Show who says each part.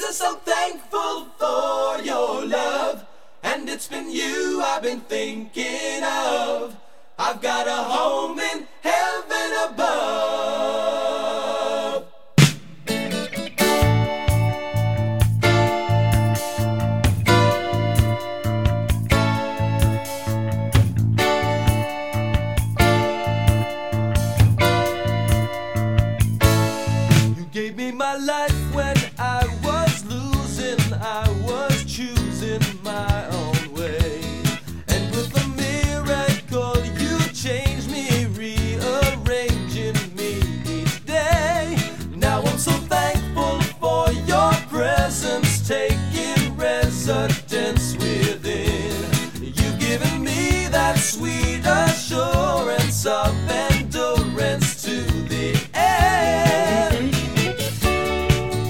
Speaker 1: Jesus, I'm thankful for your love, and it's been you I've been thinking of. I've got a home in heaven above. You gave me my life when I was losing, I was choosing my